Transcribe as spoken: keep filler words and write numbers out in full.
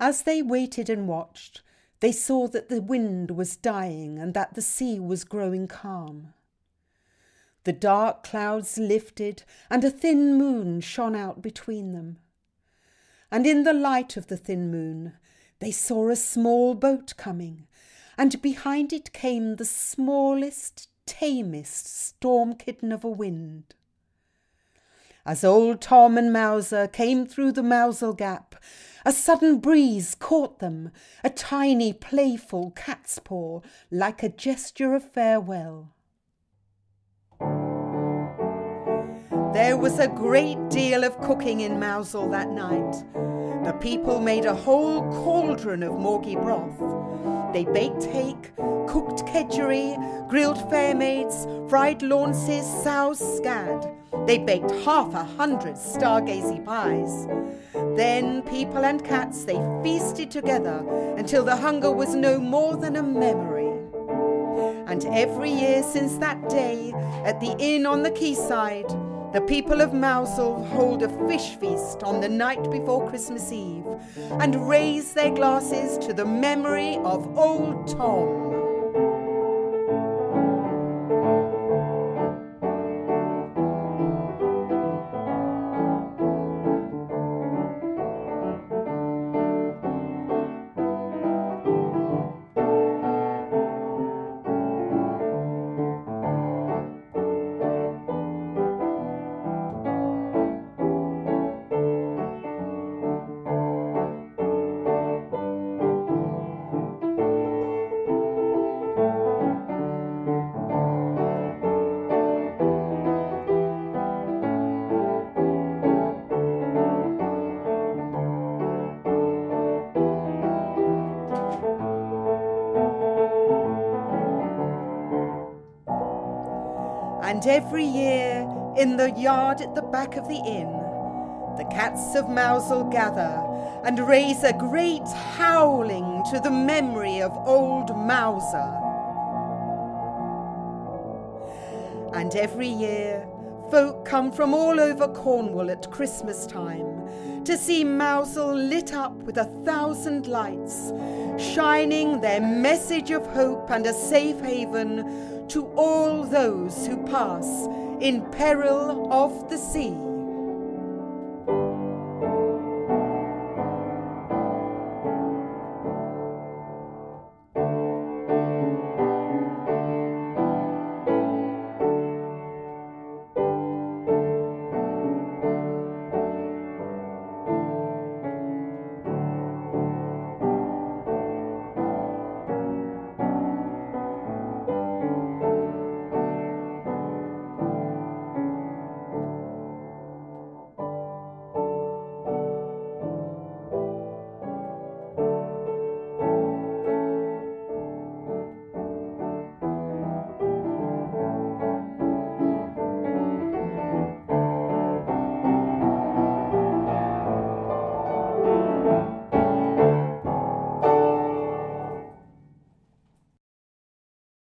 As they waited and watched, they saw that the wind was dying and that the sea was growing calm. The dark clouds lifted and a thin moon shone out between them. And in the light of the thin moon, they saw a small boat coming, and behind it came the smallest, tamest storm kitten of a wind. As old Tom and Mouser came through the Mousel Gap, a sudden breeze caught them, a tiny, playful cat's paw, like a gesture of farewell. There was a great deal of cooking in Mousel that night. The people made a whole cauldron of morgie broth. They baked hake, cooked kedgeree, grilled fairmaids, fried launces, sows scad. They baked half a hundred stargazy pies. Then people and cats, they feasted together until the hunger was no more than a memory. And every year since that day, at the inn on the quayside, the people of Mousel hold a fish feast on the night before Christmas Eve and raise their glasses to the memory of old Tom. And every year, in the yard at the back of the inn, the cats of Mousel gather and raise a great howling to the memory of old Mouser. And every year, folk come from all over Cornwall at Christmas time to see Mousel lit up with a thousand lights, shining their message of hope and a safe haven to all those who pass in peril of the sea.